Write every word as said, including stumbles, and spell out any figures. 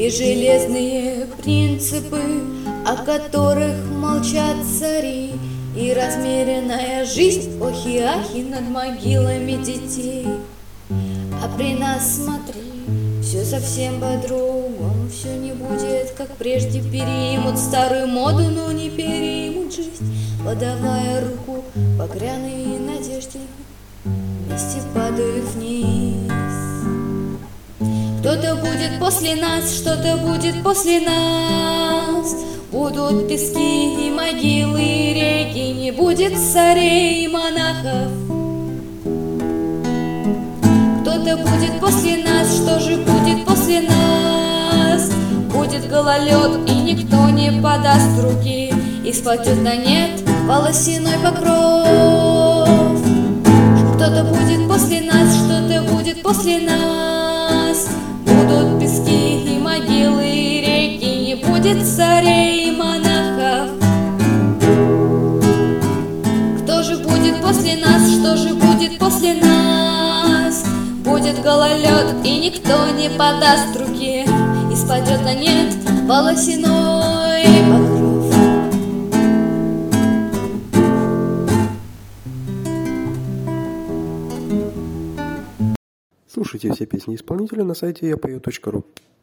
и железные принципы, о которых молчат цари, и размеренная жизнь, охи-ахи над могилами детей. А при нас, смотри, все совсем по-другому, все не будет, как прежде. Переймут старую моду, но не переймут жизнь, подавая руку багряной надежде, вместе падают вниз. Кто-то будет после нас, что-то будет после нас. Будут пески и могилы, и реки, не будет царей и монахов. Кто-то будет после нас, что же будет после нас? Будет гололед, и никто не подаст руки, и спадет на нет волосяной покров. Кто-то будет после нас, что-то будет после нас. Будут пески и могилы, и реки, не будет царей и монахов. Кто же будет после нас, что же будет после нас? Будет гололед, и никто не подаст руки, и спадет на нет волосяной покров. Слушайте все песни исполнителя на сайте я пою точка ру.